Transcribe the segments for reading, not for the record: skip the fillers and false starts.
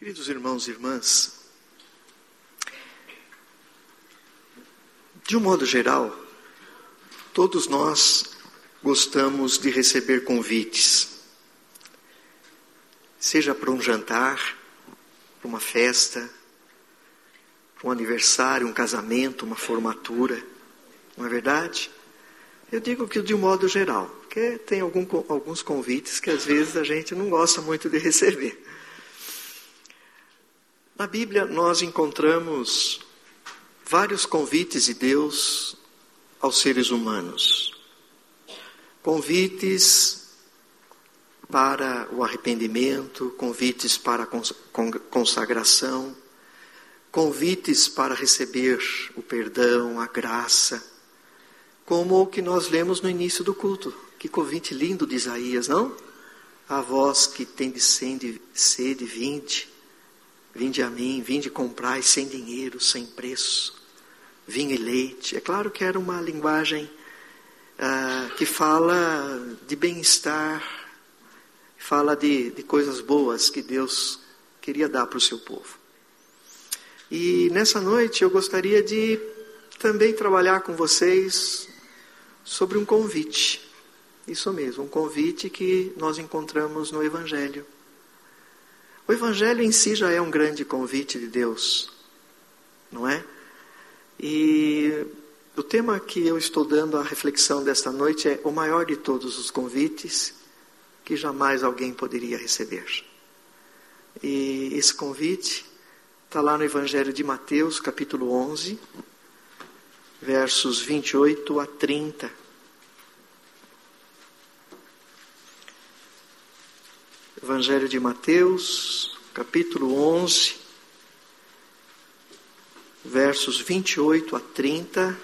Queridos irmãos e irmãs, de um modo geral, todos nós gostamos de receber convites, seja para um jantar, para uma festa, para um aniversário, um casamento, uma formatura, não é verdade? Eu digo que de um modo geral, porque tem alguns convites que às vezes a gente não gosta muito de receber. Na Bíblia nós encontramos vários convites de Deus aos seres humanos. Convites para o arrependimento, convites para a consagração, convites para receber o perdão, a graça, como o que nós lemos no início do culto. Que convite lindo de Isaías, não? A vós que tendes sede, vinde a mim, vinde comprai sem dinheiro, sem preço, vinho e leite. É claro que era uma linguagem que fala de bem-estar, fala de coisas boas que Deus queria dar para o seu povo. E nessa noite eu gostaria de também trabalhar com vocês sobre um convite. Isso mesmo, um convite que nós encontramos no Evangelho. O Evangelho em si já é um grande convite de Deus, não é? E o tema que eu estou dando à reflexão desta noite é o maior de todos os convites que jamais alguém poderia receber. E esse convite está lá no Evangelho de Mateus, capítulo 11, versos 28 a 30. Evangelho de Mateus, capítulo 11, versos 28 a 30.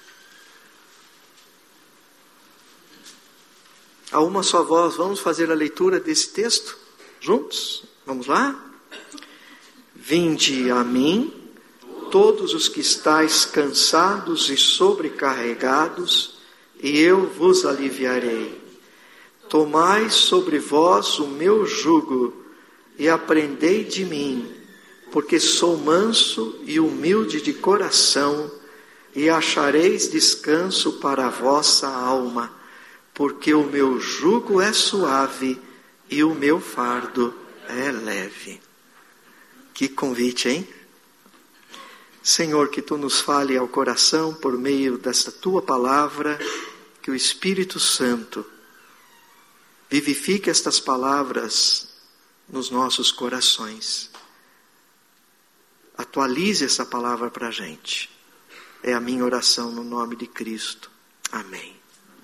A uma só voz, vamos fazer a leitura desse texto juntos? Vamos lá? Vinde a mim, todos os que estáis cansados e sobrecarregados, e eu vos aliviarei. Tomai sobre vós o meu jugo e aprendei de mim, porque sou manso e humilde de coração, e achareis descanso para a vossa alma, porque o meu jugo é suave e o meu fardo é leve. Que convite, hein? Senhor, que Tu nos fale ao coração por meio desta Tua palavra, que o Espírito Santo vivifique estas palavras nos nossos corações. Atualize essa palavra para a gente. É a minha oração no nome de Cristo. Amém.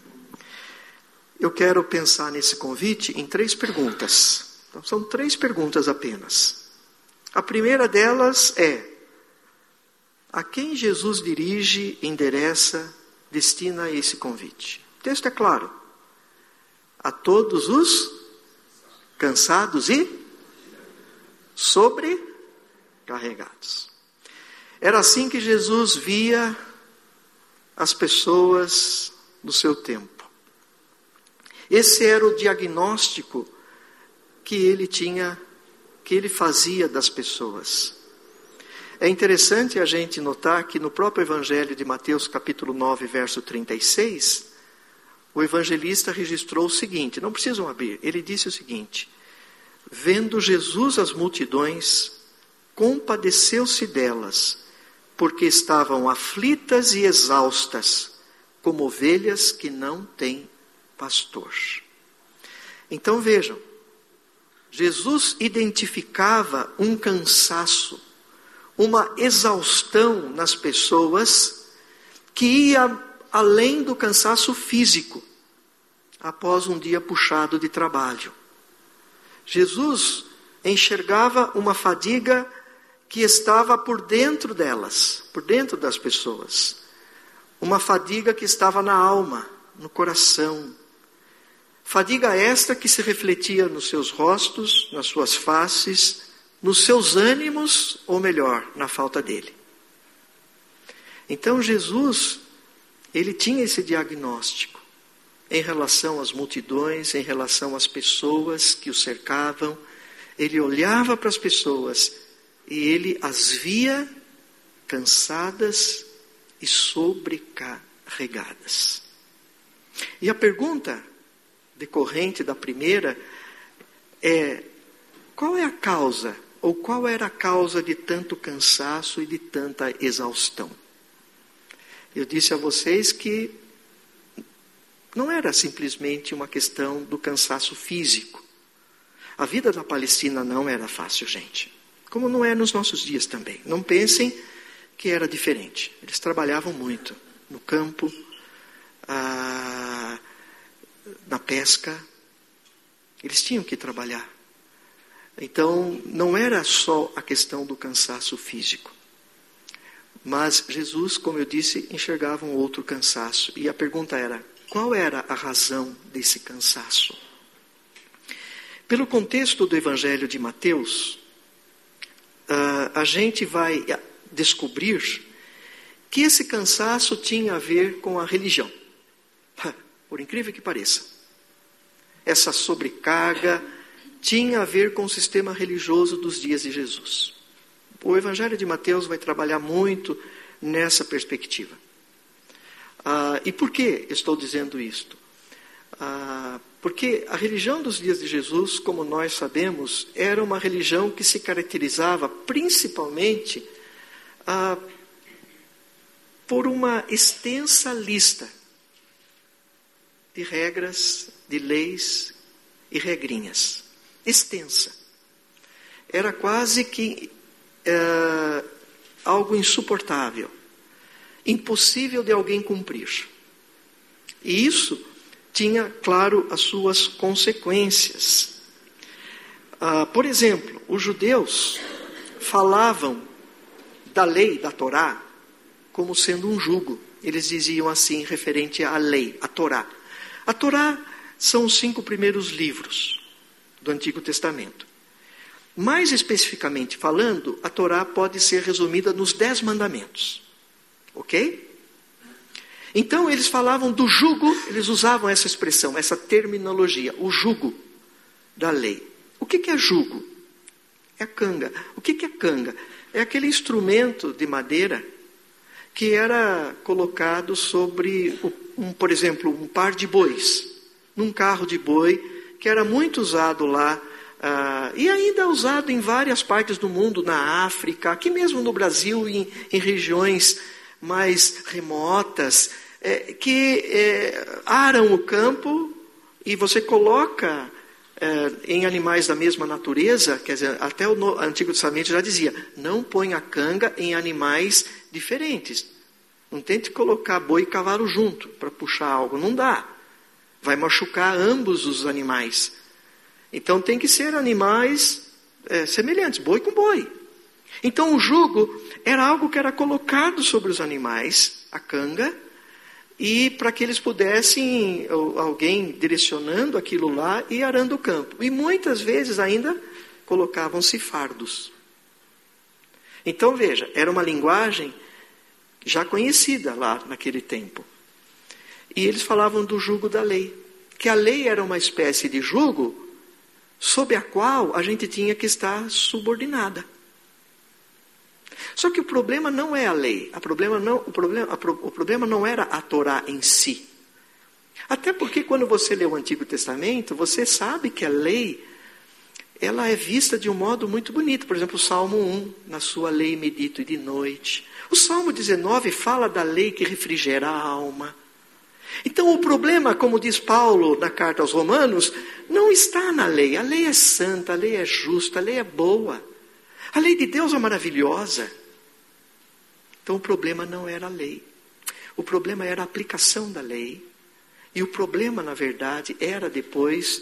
Eu quero pensar nesse convite em 3 perguntas. Então, são 3 perguntas apenas. A primeira delas é: a quem Jesus dirige, endereça, destina esse convite? O texto é claro. A todos os cansados e sobrecarregados. Era assim que Jesus via as pessoas do seu tempo. Esse era o diagnóstico que ele tinha, que ele fazia das pessoas. É interessante a gente notar que no próprio Evangelho de Mateus, capítulo 9, verso 36, o evangelista registrou o seguinte, não precisam abrir, ele disse o seguinte: vendo Jesus as multidões, compadeceu-se delas, porque estavam aflitas e exaustas, como ovelhas que não têm pastor. Então vejam, Jesus identificava um cansaço, uma exaustão nas pessoas que ia além do cansaço físico, após um dia puxado de trabalho. Jesus enxergava uma fadiga que estava por dentro delas, por dentro das pessoas. Uma fadiga que estava na alma, no coração. Fadiga esta que se refletia nos seus rostos, nas suas faces, nos seus ânimos, ou melhor, na falta dele. Então Jesus, ele tinha esse diagnóstico em relação às multidões, em relação às pessoas que o cercavam, Ele olhava para as pessoas e ele as via cansadas e sobrecarregadas. E a pergunta decorrente da primeira é: qual é a causa, ou qual era a causa de tanto cansaço e de tanta exaustão? Eu disse a vocês que não era simplesmente uma questão do cansaço físico. A vida na Palestina não era fácil, gente. Como não é nos nossos dias também. Não pensem que era diferente. Eles trabalhavam muito no campo, na pesca. Eles tinham que trabalhar. Então, não era só a questão do cansaço físico. Mas Jesus, como eu disse, enxergava um outro cansaço. E a pergunta era: qual era a razão desse cansaço? Pelo contexto do Evangelho de Mateus, a gente vai descobrir que esse cansaço tinha a ver com a religião. Por incrível que pareça. Essa sobrecarga tinha a ver com o sistema religioso dos dias de Jesus. O Evangelho de Mateus vai trabalhar muito nessa perspectiva. E por que estou dizendo isto? Porque a religião dos dias de Jesus, como nós sabemos, era uma religião que se caracterizava principalmente por uma extensa lista de regras, de leis e regrinhas. Extensa. Era quase que algo insuportável, impossível de alguém cumprir. E isso tinha, claro, as suas consequências. Por exemplo, os judeus falavam da lei, da Torá, como sendo um jugo. Eles diziam assim, referente à lei, à Torá. A Torá são os 5 primeiros livros do Antigo Testamento. Mais especificamente falando, a Torá pode ser resumida nos 10 mandamentos. Ok? Então, eles falavam do jugo, eles usavam essa expressão, essa terminologia, o jugo da lei. O que é jugo? É a canga. O que é canga? É aquele instrumento de madeira que era colocado sobre, por exemplo, um par de bois, num carro de boi, que era muito usado lá, e ainda usado em várias partes do mundo, na África, aqui mesmo no Brasil, em regiões mais remotas, que aram o campo e você coloca em animais da mesma natureza, quer dizer, até o Antigo Testamento já dizia, não põe a canga em animais diferentes. Não tente colocar boi e cavalo junto para puxar algo, não dá. Vai machucar ambos os animais. Então tem que ser animais semelhantes, boi com boi. Então o jugo era algo que era colocado sobre os animais, a canga, e para que eles pudessem, alguém direcionando aquilo lá e arando o campo. E muitas vezes ainda colocavam-se fardos. Então veja, era uma linguagem já conhecida lá naquele tempo. E eles falavam do jugo da lei. Que a lei era uma espécie de jugo sob a qual a gente tinha que estar subordinada. Só que o problema não é a lei. O problema não era a Torá em si. Até porque quando você lê o Antigo Testamento, você sabe que a lei, ela é vista de um modo muito bonito. Por exemplo, o Salmo 1, na sua lei medito de noite. O Salmo 19 fala da lei que refrigera a alma. Então o problema, como diz Paulo na carta aos Romanos, não está na lei. A lei é santa, a lei é justa, a lei é boa. A lei de Deus é maravilhosa. Então o problema não era a lei. O problema era a aplicação da lei. E o problema, na verdade, era depois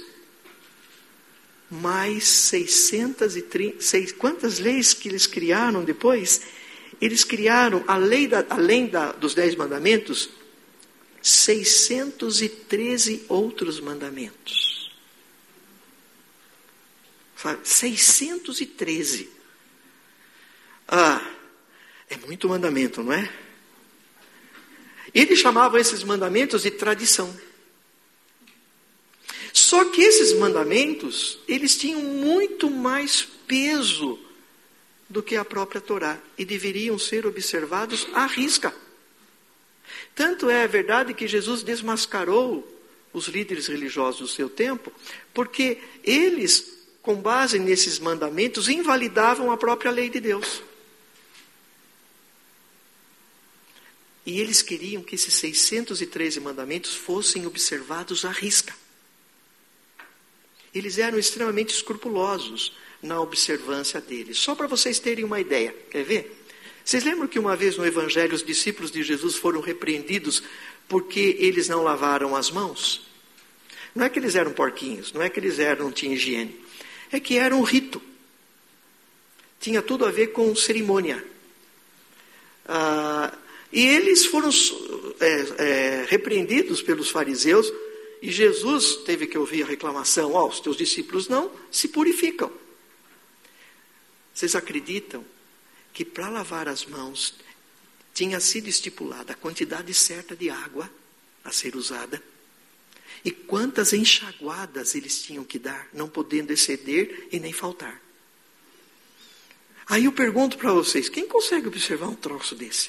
mais 630... Quantas leis que eles criaram depois? Eles criaram, além dos 10 mandamentos, 613 outros mandamentos. 613. É muito mandamento, não é? Eles chamavam esses mandamentos de tradição. Só que esses mandamentos, eles tinham muito mais peso do que a própria Torá e deveriam ser observados à risca. Tanto é verdade que Jesus desmascarou os líderes religiosos do seu tempo, porque eles, com base nesses mandamentos, invalidavam a própria lei de Deus. E eles queriam que esses 613 mandamentos fossem observados à risca. Eles eram extremamente escrupulosos na observância deles. Só para vocês terem uma ideia, quer ver? Vocês lembram que uma vez no Evangelho os discípulos de Jesus foram repreendidos porque eles não lavaram as mãos? Não é que eles eram porquinhos, não é que eles não tinham higiene. É que era um rito. Tinha tudo a ver com cerimônia. E eles foram repreendidos pelos fariseus, e Jesus teve que ouvir a reclamação: os teus discípulos não se purificam. Vocês acreditam que para lavar as mãos tinha sido estipulada a quantidade certa de água a ser usada? E quantas enxaguadas eles tinham que dar, não podendo exceder e nem faltar? Aí eu pergunto para vocês, quem consegue observar um troço desse?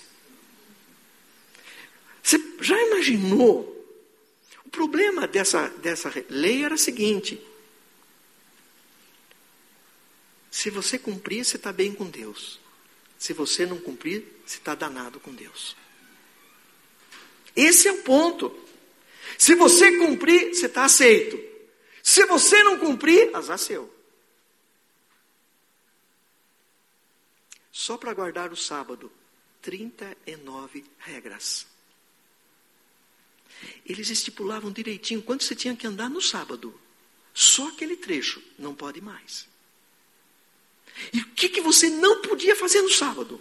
Você já imaginou? O problema dessa lei era o seguinte: se você cumprir, você está bem com Deus. Se você não cumprir, você está danado com Deus. Esse é o ponto. Se você cumprir, você está aceito. Se você não cumprir, azar seu. Só para guardar o sábado, 39 regras. Eles estipulavam direitinho quanto você tinha que andar no sábado. Só aquele trecho, não pode mais. E o que você não podia fazer no sábado?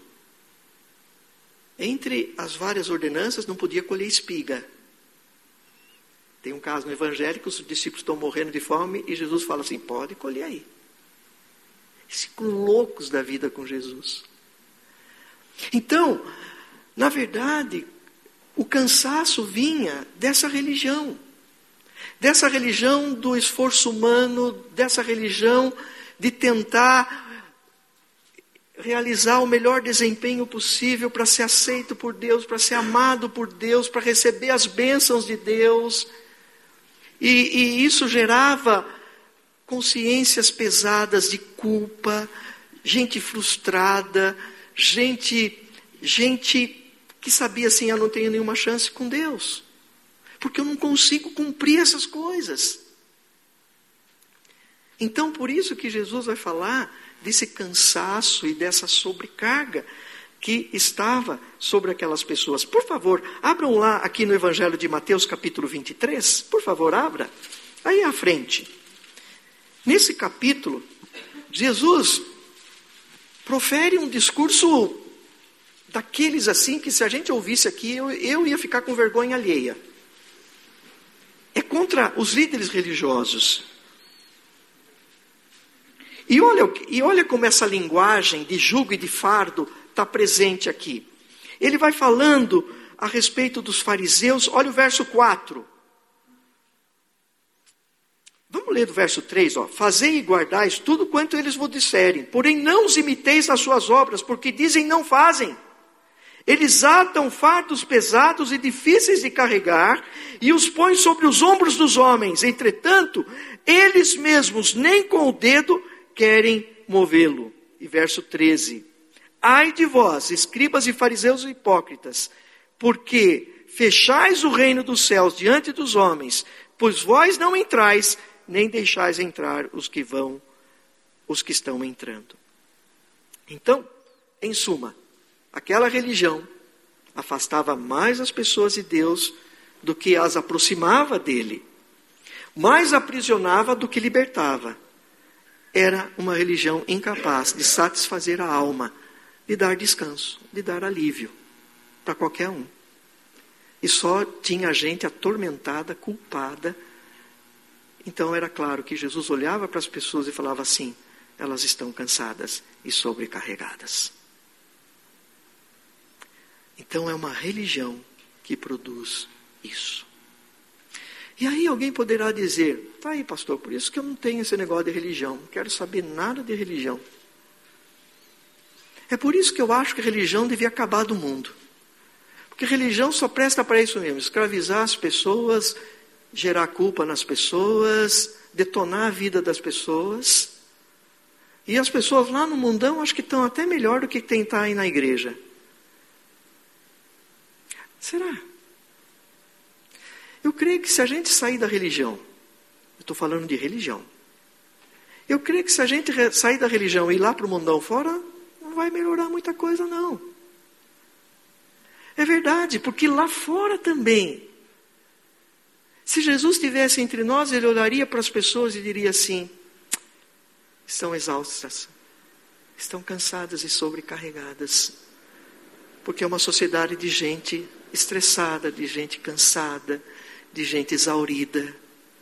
Entre as várias ordenanças, não podia colher espiga. Tem um caso no Evangelho que os discípulos estão morrendo de fome e Jesus fala assim: pode colher aí. Eles ficam loucos da vida com Jesus. Então, na verdade, o cansaço vinha dessa religião do esforço humano, dessa religião de tentar realizar o melhor desempenho possível para ser aceito por Deus, para ser amado por Deus, para receber as bênçãos de Deus. E isso gerava consciências pesadas de culpa, gente frustrada, gente que sabia assim: eu não tenho nenhuma chance com Deus, porque eu não consigo cumprir essas coisas. Então, por isso que Jesus vai falar desse cansaço e dessa sobrecarga que estava sobre aquelas pessoas. Por favor, abram lá aqui no Evangelho de Mateus, capítulo 23. Por favor, abra. Aí à frente. Nesse capítulo, Jesus profere um discurso daqueles assim que, se a gente ouvisse aqui, eu ia ficar com vergonha alheia. É contra os líderes religiosos. E olha como essa linguagem de jugo e de fardo está presente aqui. Ele vai falando a respeito dos fariseus. Olha o verso 4. Vamos ler do verso 3. Fazei e guardais tudo quanto eles vos disserem, porém não os imiteis nas suas obras, porque dizem não fazem. Eles atam fardos pesados e difíceis de carregar e os põem sobre os ombros dos homens. Entretanto, eles mesmos nem com o dedo querem movê-lo. E verso 13. Ai de vós, escribas e fariseus hipócritas, porque fechais o reino dos céus diante dos homens, pois vós não entrais, nem deixais entrar os que estão entrando. Então, em suma, aquela religião afastava mais as pessoas de Deus do que as aproximava dele. Mais aprisionava do que libertava. Era uma religião incapaz de satisfazer a alma, de dar descanso, de dar alívio para qualquer um. E só tinha gente atormentada, culpada. Então era claro que Jesus olhava para as pessoas e falava assim: elas estão cansadas e sobrecarregadas. Então é uma religião que produz isso. E aí alguém poderá dizer, tá aí pastor, por isso que eu não tenho esse negócio de religião, não quero saber nada de religião. É por isso que eu acho que a religião devia acabar do mundo. Porque religião só presta para isso mesmo, escravizar as pessoas, gerar culpa nas pessoas, detonar a vida das pessoas. E as pessoas lá no mundão acho que estão até melhor do que tentar aí na igreja. Será? Eu creio que se a gente sair da religião, eu estou falando de religião, eu creio que se a gente sair da religião e ir lá para o mundão fora, não vai melhorar muita coisa não. É verdade, porque lá fora também, se Jesus estivesse entre nós, ele olharia para as pessoas e diria assim, estão exaustas, estão cansadas e sobrecarregadas, porque é uma sociedade de gente estressada, de gente cansada, de gente exaurida.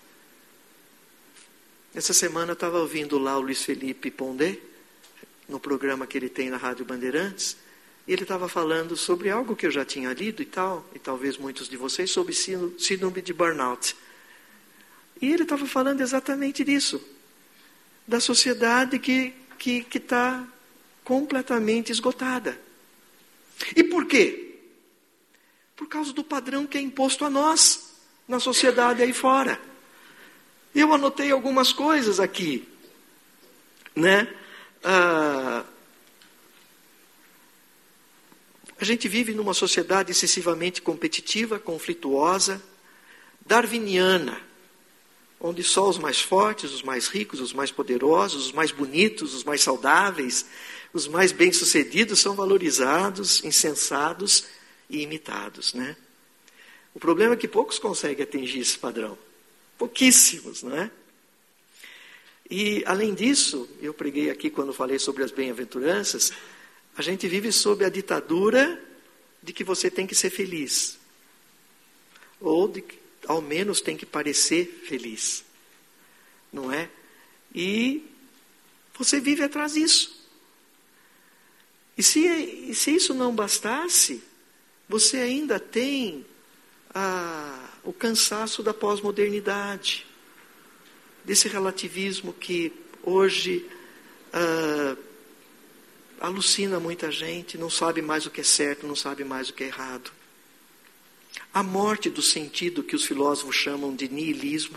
Essa semana eu estava ouvindo lá o Luiz Felipe Pondé, no programa que ele tem na Rádio Bandeirantes, e ele estava falando sobre algo que eu já tinha lido e tal, e talvez muitos de vocês, sobre síndrome de burnout. E ele estava falando exatamente disso, da sociedade que está completamente esgotada. E por quê? Por causa do padrão que é imposto a nós, na sociedade aí fora. Eu anotei algumas coisas aqui, né? A gente vive numa sociedade excessivamente competitiva, conflituosa, darwiniana, onde só os mais fortes, os mais ricos, os mais poderosos, os mais bonitos, os mais saudáveis, os mais bem-sucedidos são valorizados, incensados e imitados, né? O problema é que poucos conseguem atingir esse padrão. Pouquíssimos, não é? E, além disso, eu preguei aqui quando falei sobre as bem-aventuranças, a gente vive sob a ditadura de que você tem que ser feliz. Ou, ao menos, tem que parecer feliz. Não é? E você vive atrás disso. E se isso não bastasse, você ainda tem o cansaço da pós-modernidade, desse relativismo que hoje alucina muita gente, não sabe mais o que é certo, não sabe mais o que é errado. A morte do sentido que os filósofos chamam de niilismo,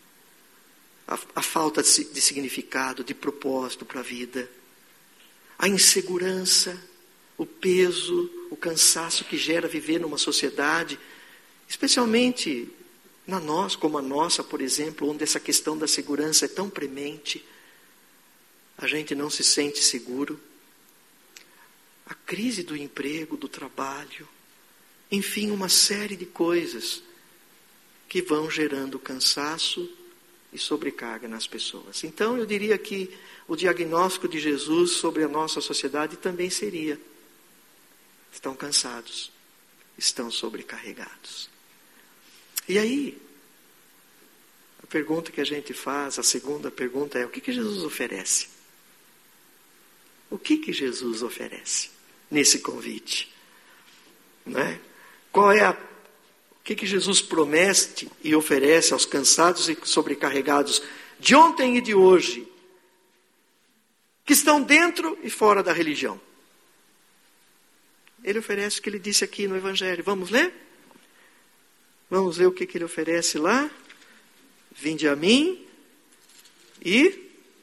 a falta de significado, de propósito para a vida, a insegurança, o peso, o cansaço que gera viver numa sociedade, especialmente como a nossa, por exemplo, onde essa questão da segurança é tão premente, a gente não se sente seguro. A crise do emprego, do trabalho, enfim, uma série de coisas que vão gerando cansaço e sobrecarga nas pessoas. Então, eu diria que o diagnóstico de Jesus sobre a nossa sociedade também seria: estão cansados, estão sobrecarregados. E aí, a pergunta que a gente faz, a segunda pergunta é: o que Jesus oferece? O que Jesus oferece nesse convite? Não é? O que Jesus promete e oferece aos cansados e sobrecarregados de ontem e de hoje, que estão dentro e fora da religião? Ele oferece o que ele disse aqui no Evangelho. Vamos ler? Vamos ver o que ele oferece lá. Vinde a mim e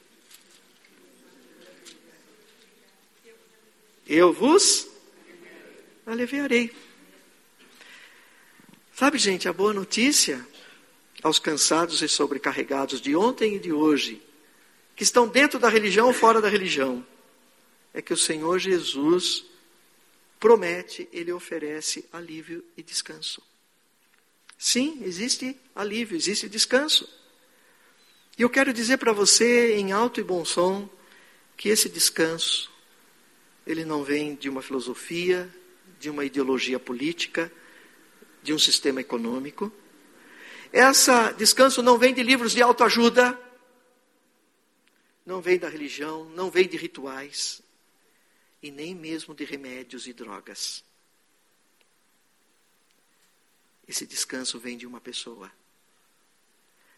eu vos aliviarei. Sabe, gente, a boa notícia aos cansados e sobrecarregados de ontem e de hoje, que estão dentro da religião ou fora da religião, é que o Senhor Jesus promete, Ele oferece alívio e descanso. Sim, existe alívio, existe descanso. E eu quero dizer para você, em alto e bom som, que esse descanso, ele não vem de uma filosofia, de uma ideologia política, de um sistema econômico. Esse descanso não vem de livros de autoajuda, não vem da religião, não vem de rituais, e nem mesmo de remédios e drogas. Esse descanso vem de uma pessoa,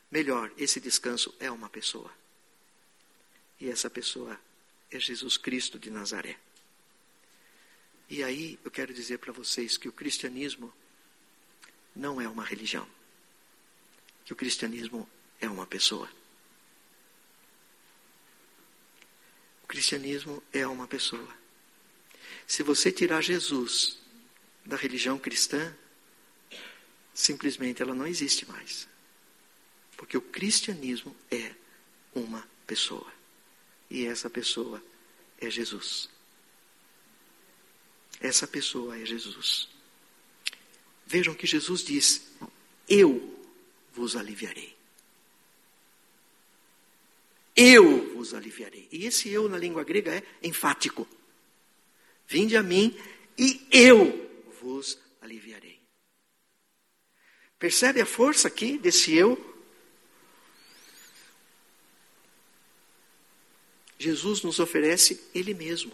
Melhor, esse descanso é uma pessoa. E essa pessoa é Jesus Cristo de Nazaré. E aí eu quero dizer para vocês que o cristianismo não é uma religião. Que o cristianismo é uma pessoa. O cristianismo é uma pessoa. Se você tirar Jesus da religião cristã, simplesmente ela não existe mais. Porque o cristianismo é uma pessoa. E essa pessoa é Jesus. Essa pessoa é Jesus. Vejam que Jesus diz: eu vos aliviarei. Eu vos aliviarei. E esse eu na língua grega é enfático. Vinde a mim e eu vos aliviarei. Percebe a força aqui desse eu? Jesus nos oferece Ele mesmo.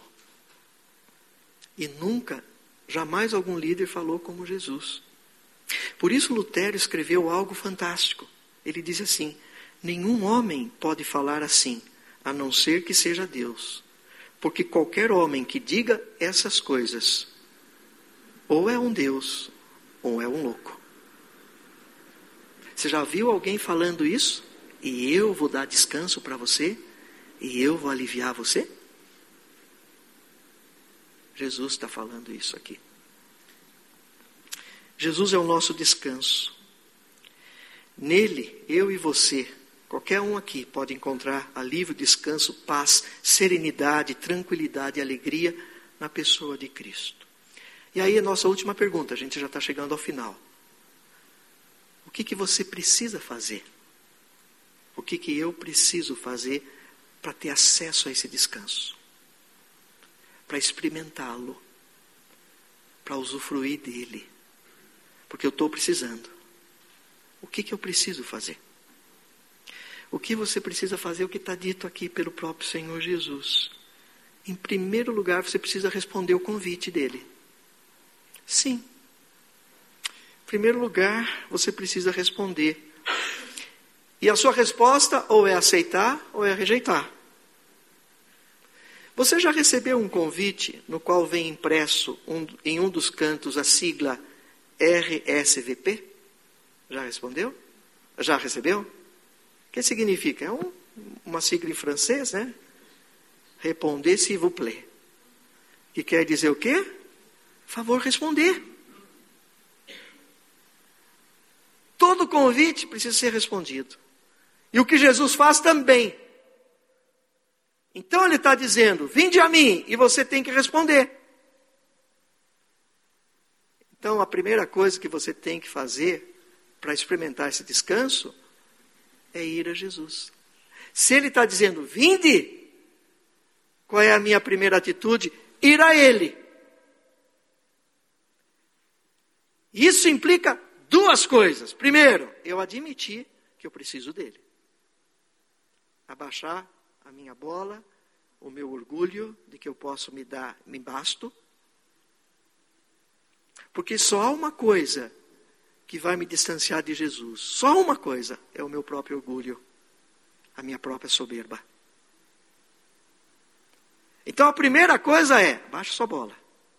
E nunca, jamais algum líder falou como Jesus. Por isso Lutero escreveu algo fantástico. Ele diz assim: nenhum homem pode falar assim, a não ser que seja Deus. Porque qualquer homem que diga essas coisas, ou é um Deus, ou é um louco. Você já viu alguém falando isso? E eu vou dar descanso para você? E eu vou aliviar você? Jesus está falando isso aqui. Jesus é o nosso descanso. Nele, eu e você, qualquer um aqui pode encontrar alívio, descanso, paz, serenidade, tranquilidade e alegria na pessoa de Cristo. E aí a nossa última pergunta, a gente já está chegando ao final. O que você precisa fazer? O que eu preciso fazer para ter acesso a esse descanso? Para experimentá-lo, para usufruir dele, porque eu estou precisando. O que eu preciso fazer? O que você precisa fazer é o que está dito aqui pelo próprio Senhor Jesus. Em primeiro lugar, você precisa responder o convite dele. Sim. Em primeiro lugar, você precisa responder. E a sua resposta ou é aceitar ou é rejeitar. Você já recebeu um convite no qual vem impresso em um dos cantos a sigla RSVP? Já respondeu? Já recebeu? O que significa? É uma sigla em francês, né? Répondez s'il vous plaît. Que quer dizer o quê? Favor responder. Todo convite precisa ser respondido. E o que Jesus faz também. Então ele está dizendo, vinde a mim, e você tem que responder. Então a primeira coisa que você tem que fazer para experimentar esse descanso é ir a Jesus. Se ele está dizendo, vinde, qual é a minha primeira atitude? Ir a ele. Isso implica duas coisas. Primeiro, eu admitir que eu preciso dele. Abaixar a minha bola, o meu orgulho de que eu posso me basto. Porque só há uma coisa que vai me distanciar de Jesus. Só uma coisa, é o meu próprio orgulho, a minha própria soberba. Então a primeira coisa é, baixe sua bola.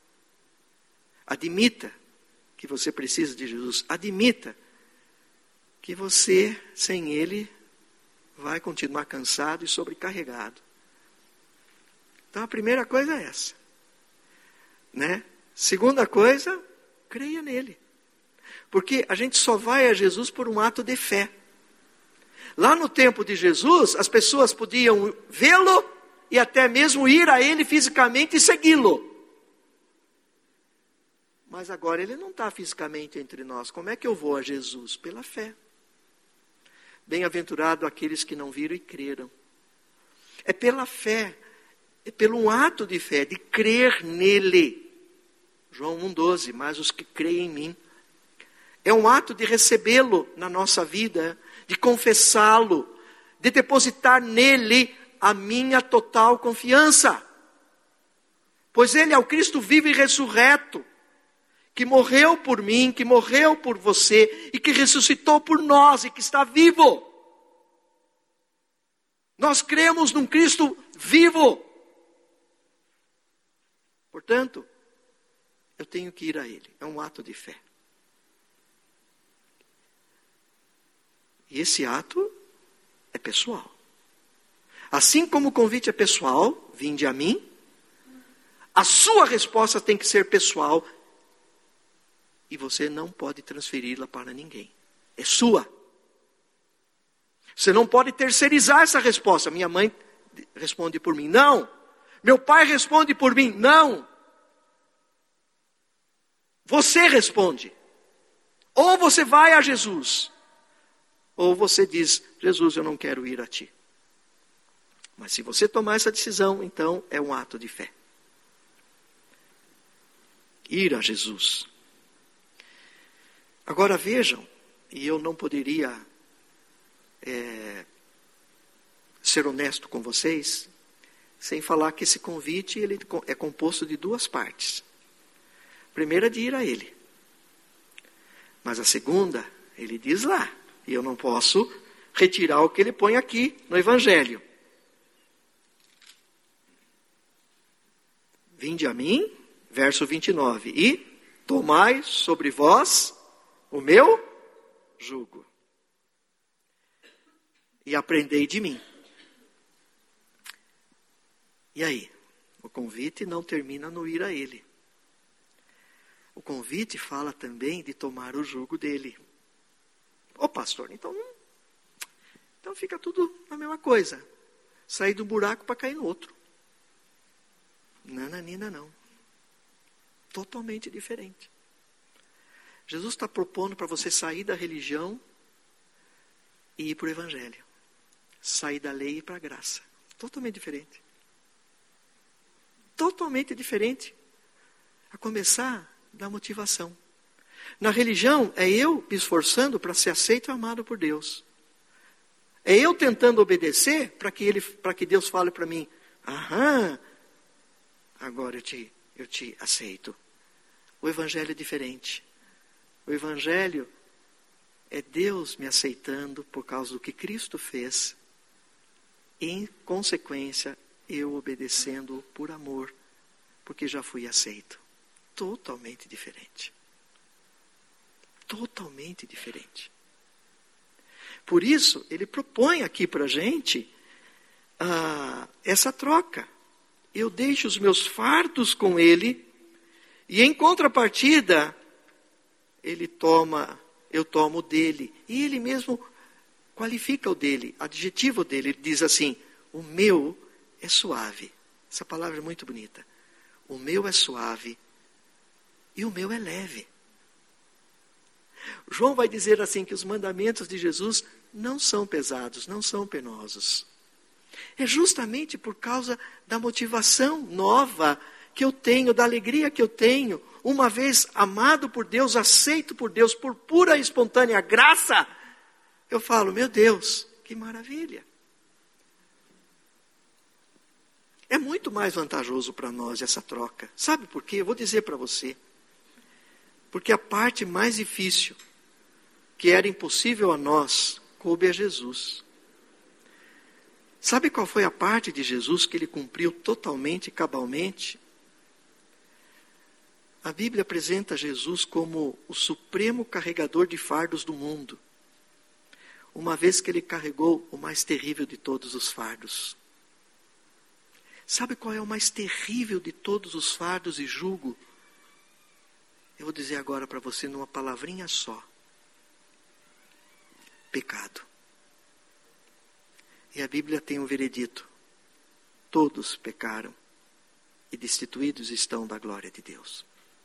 Admita que você precisa de Jesus. Admita que você, sem ele, vai continuar cansado e sobrecarregado. Então a primeira coisa é essa. Né? Segunda coisa, creia nele. Porque a gente só vai a Jesus por um ato de fé. Lá no tempo de Jesus, as pessoas podiam vê-lo e até mesmo ir a ele fisicamente e segui-lo. Mas agora ele não está fisicamente entre nós. Como é que eu vou a Jesus? Pela fé. Bem-aventurado aqueles que não viram e creram. É pela fé, é pelo um ato de fé, de crer nele. João 1,12, mas os que creem em mim. É um ato de recebê-lo na nossa vida, de confessá-lo, de depositar nele a minha total confiança. Pois ele é o Cristo vivo e ressurreto, que morreu por mim, que morreu por você, e que ressuscitou por nós, e que está vivo. Nós cremos num Cristo vivo. Portanto, eu tenho que ir a Ele. É um ato de fé. E esse ato é pessoal. Assim como o convite é pessoal, vinde a mim, a sua resposta tem que ser pessoal. E você não pode transferi-la para ninguém. É sua. Você não pode terceirizar essa resposta. Minha mãe responde por mim. Não. Meu pai responde por mim. Não. Você responde. Ou você vai a Jesus. Ou você diz, Jesus, eu não quero ir a ti. Mas se você tomar essa decisão, então é um ato de fé. Ir a Jesus. Agora vejam, e eu não poderia ser honesto com vocês, sem falar que esse convite ele é composto de duas partes. A primeira é de ir a Ele. Mas a segunda, ele diz lá, e eu não posso retirar o que ele põe aqui no Evangelho. Vinde a mim, verso 29, e tomai sobre vós o meu jugo. E aprendei de mim. E aí? O convite não termina no ir a Ele. O convite fala também de tomar o jugo dele. Ô pastor, então fica tudo a mesma coisa. Sair do buraco para cair no outro. Nananina não. Totalmente diferente. Jesus está propondo para você sair da religião e ir para o Evangelho. Sair da lei e ir para a graça. Totalmente diferente. Totalmente diferente. A começar da motivação. Na religião, é eu me esforçando para ser aceito e amado por Deus. É eu tentando obedecer para que Deus fale para mim, aham, agora eu te aceito. O Evangelho é diferente. O Evangelho é Deus me aceitando por causa do que Cristo fez. Em consequência, eu obedecendo por amor, porque já fui aceito. Totalmente diferente. Totalmente diferente. Por isso, ele propõe aqui para a gente essa troca. Eu deixo os meus fardos com ele, e em contrapartida, eu tomo o dele. E ele mesmo qualifica o dele, adjetivo dele. Ele diz assim, o meu é suave. Essa palavra é muito bonita. O meu é suave e o meu é leve. João vai dizer assim que os mandamentos de Jesus não são pesados, não são penosos. É justamente por causa da motivação nova que eu tenho, da alegria que eu tenho, uma vez amado por Deus, aceito por Deus, por pura e espontânea graça, eu falo, meu Deus, que maravilha. É muito mais vantajoso para nós essa troca. Sabe por quê? Eu vou dizer para você. Porque a parte mais difícil, que era impossível a nós, coube a Jesus. Sabe qual foi a parte de Jesus que ele cumpriu totalmente e cabalmente? A Bíblia apresenta Jesus como o supremo carregador de fardos do mundo. Uma vez que ele carregou o mais terrível de todos os fardos. Sabe qual é o mais terrível de todos os fardos e jugo? Eu vou dizer agora para você numa palavrinha só. Pecado. E a Bíblia tem um veredito. Todos pecaram e destituídos estão da glória de Deus.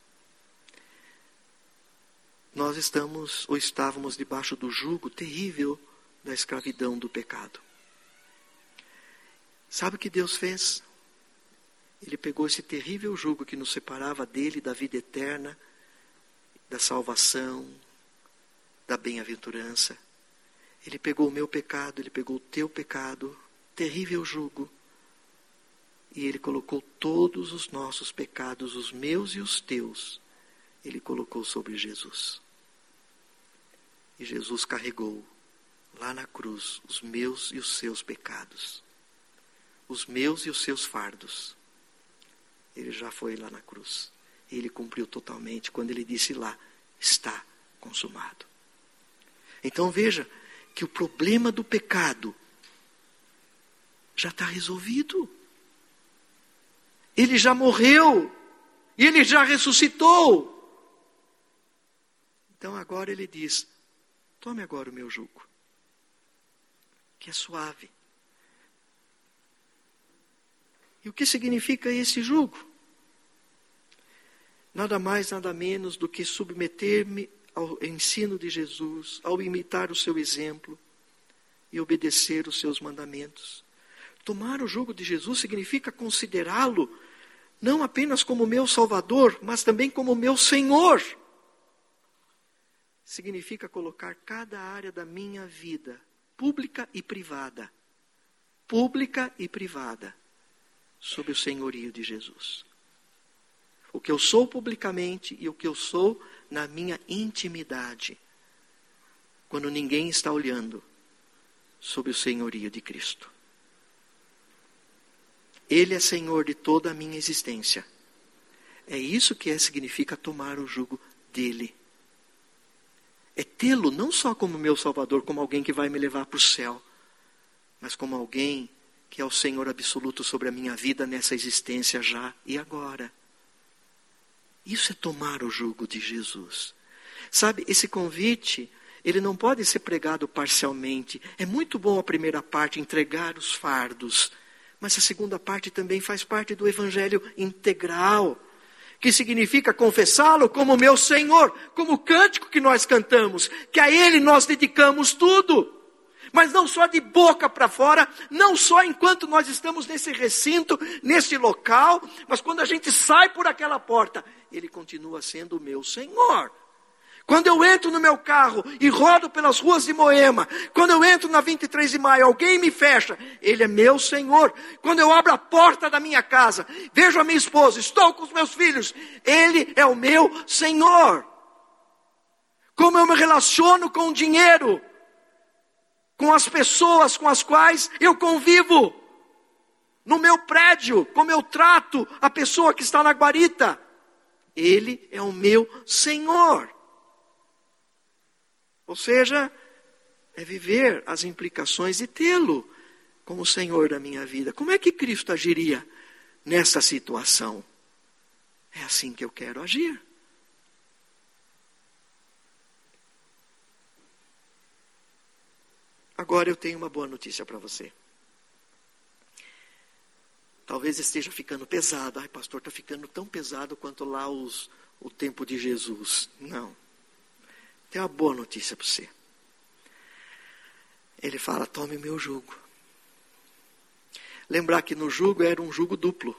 Nós estávamos debaixo do jugo terrível da escravidão do pecado. Sabe o que Deus fez? Ele pegou esse terrível jugo que nos separava dele, da vida eterna, da salvação, da bem-aventurança. Ele pegou o meu pecado, ele pegou o teu pecado, terrível jugo, e ele colocou todos os nossos pecados, os meus e os teus, ele colocou sobre Jesus. E Jesus carregou lá na cruz os meus e os seus pecados, os meus e os seus fardos. Ele já foi lá na cruz. Ele cumpriu totalmente quando ele disse lá, está consumado. Então veja que o problema do pecado já está resolvido. Ele já morreu. E ele já ressuscitou. Então agora ele diz, tome agora o meu jugo, que é suave. E o que significa esse jugo? Nada mais, nada menos do que submeter-me ao ensino de Jesus, ao imitar o seu exemplo e obedecer os seus mandamentos. Tomar o jugo de Jesus significa considerá-lo não apenas como meu Salvador, mas também como meu Senhor. Significa colocar cada área da minha vida, pública e privada, sob o senhorio de Jesus. O que eu sou publicamente e o que eu sou na minha intimidade, quando ninguém está olhando, sob o senhorio de Cristo. Ele é Senhor de toda a minha existência. É isso que significa tomar o jugo dele. É tê-lo não só como meu Salvador, como alguém que vai me levar para o céu, mas como alguém que é o Senhor absoluto sobre a minha vida nessa existência já e agora. Isso é tomar o jugo de Jesus. Sabe, esse convite, ele não pode ser pregado parcialmente. É muito bom a primeira parte, entregar os fardos. Mas a segunda parte também faz parte do evangelho integral, que significa confessá-lo como meu Senhor, como o cântico que nós cantamos, que a Ele nós dedicamos tudo. Mas não só de boca para fora, não só enquanto nós estamos nesse recinto, nesse local, mas quando a gente sai por aquela porta, Ele continua sendo o meu Senhor. Quando eu entro no meu carro e rodo pelas ruas de Moema, quando eu entro na 23 de maio, alguém me fecha, Ele é meu Senhor. Quando eu abro a porta da minha casa, vejo a minha esposa, estou com os meus filhos, Ele é o meu Senhor. Como eu me relaciono com o dinheiro, com as pessoas com as quais eu convivo, no meu prédio, como eu trato a pessoa que está na guarita, Ele é o meu Senhor. Ou seja, é viver as implicações de tê-lo como Senhor da minha vida. Como é que Cristo agiria nessa situação? É assim que eu quero agir. Agora eu tenho uma boa notícia para você. Talvez esteja ficando pesado. Ai, pastor, está ficando tão pesado quanto lá o tempo de Jesus. Não. Tem uma boa notícia para você. Ele fala, tome o meu jugo. Lembrar que no jugo era um jugo duplo.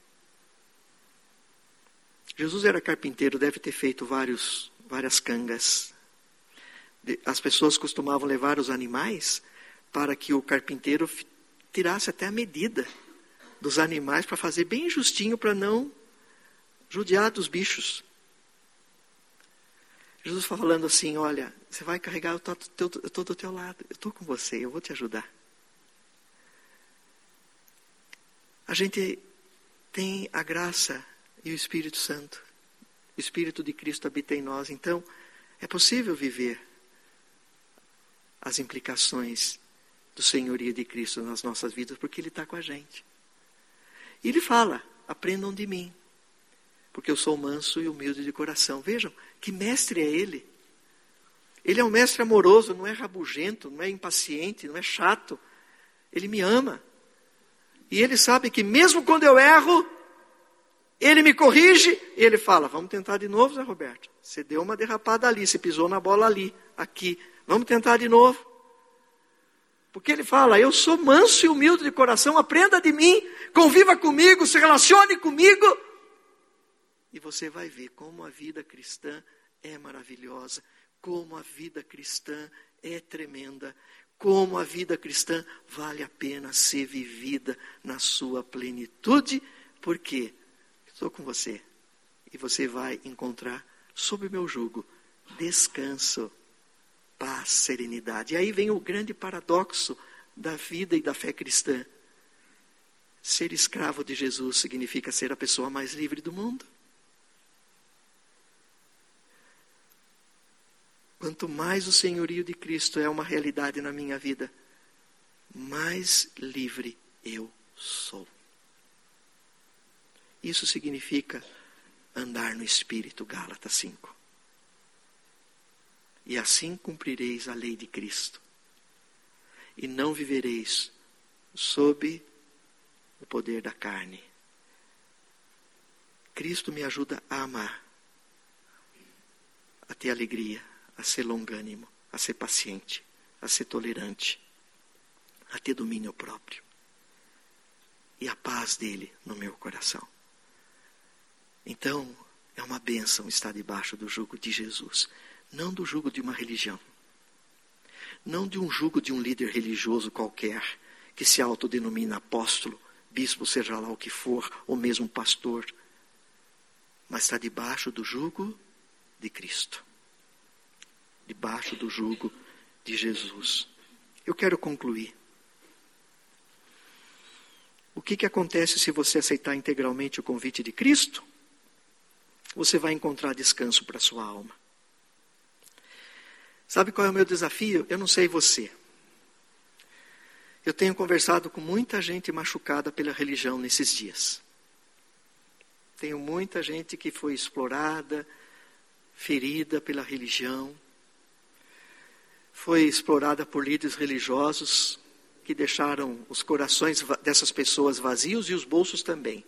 Jesus era carpinteiro, deve ter feito várias cangas. As pessoas costumavam levar os animais para que o carpinteiro tirasse até a medida dos animais para fazer bem justinho para não judiar dos bichos. Jesus está falando assim, olha, você vai carregar, eu estou do teu lado, eu estou com você, eu vou te ajudar. A gente tem a graça e o Espírito Santo. O Espírito de Cristo habita em nós, então é possível viver as implicações do senhorio de Cristo nas nossas vidas, porque Ele está com a gente. E Ele fala, aprendam de mim, porque eu sou manso e humilde de coração. Vejam, que mestre é Ele. Ele é um mestre amoroso, não é rabugento, não é impaciente, não é chato. Ele me ama. E Ele sabe que mesmo quando eu erro, Ele me corrige. E Ele fala, vamos tentar de novo, Zé Roberto. Você deu uma derrapada ali, você pisou na bola ali, aqui. Vamos tentar de novo. Porque Ele fala, eu sou manso e humilde de coração, aprenda de mim, conviva comigo, se relacione comigo. E você vai ver como a vida cristã é maravilhosa, como a vida cristã é tremenda, como a vida cristã vale a pena ser vivida na sua plenitude, porque estou com você e você vai encontrar sob o meu jugo descanso. paz, serenidade. E aí vem o grande paradoxo da vida e da fé cristã. Ser escravo de Jesus significa ser a pessoa mais livre do mundo. Quanto mais o senhorio de Cristo é uma realidade na minha vida, mais livre eu sou. Isso significa andar no Espírito, Gálatas 5. E assim cumprireis a lei de Cristo. E não vivereis sob o poder da carne. Cristo me ajuda a amar, a ter alegria, a ser longânimo, a ser paciente, a ser tolerante, a ter domínio próprio. E a paz dele no meu coração. Então, é uma bênção estar debaixo do jugo de Jesus. Não do jugo de uma religião. Não de um jugo de um líder religioso qualquer, que se autodenomina apóstolo, bispo, seja lá o que for, ou mesmo pastor. Mas está debaixo do jugo de Cristo. Debaixo do jugo de Jesus. Eu quero concluir. O que acontece se você aceitar integralmente o convite de Cristo? Você vai encontrar descanso para a sua alma. Sabe qual é o meu desafio? Eu não sei você. Eu tenho conversado com muita gente machucada pela religião nesses dias. Tenho muita gente que foi explorada, ferida pela religião. Foi explorada por líderes religiosos que deixaram os corações dessas pessoas vazios e os bolsos também.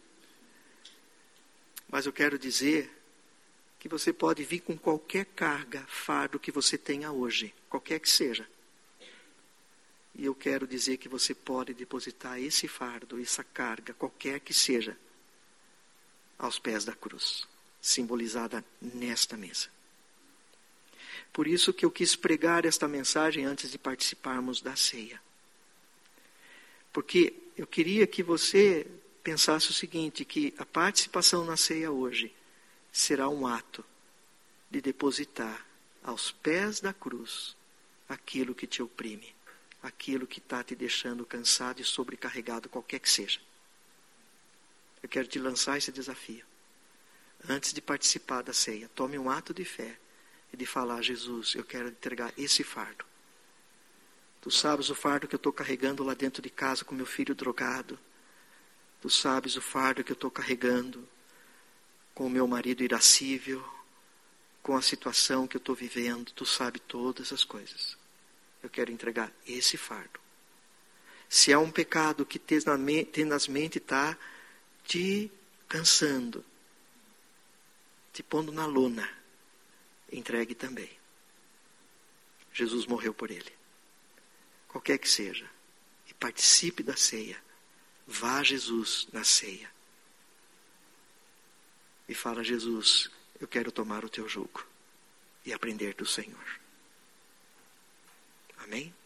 Mas eu quero dizer que você pode vir com qualquer carga, fardo que você tenha hoje, qualquer que seja. E eu quero dizer que você pode depositar esse fardo, essa carga, qualquer que seja, aos pés da cruz, simbolizada nesta mesa. Por isso que eu quis pregar esta mensagem antes de participarmos da ceia. Porque eu queria que você pensasse o seguinte, que a participação na ceia hoje será um ato de depositar aos pés da cruz aquilo que te oprime, aquilo que está te deixando cansado e sobrecarregado, qualquer que seja. Eu quero te lançar esse desafio. Antes de participar da ceia, tome um ato de fé e de falar: Jesus, eu quero entregar esse fardo. Tu sabes o fardo que eu estou carregando lá dentro de casa com meu filho drogado. Tu sabes o fardo que eu estou carregando com o meu marido irascível, com a situação que eu estou vivendo. Tu sabes todas as coisas. Eu quero entregar esse fardo. Se há um pecado que tenazmente está te cansando, te pondo na lona, entregue também. Jesus morreu por ele. Qualquer que seja. E participe da ceia. Vá a Jesus na ceia. E fala: Jesus, eu quero tomar o teu jugo e aprender do Senhor. Amém?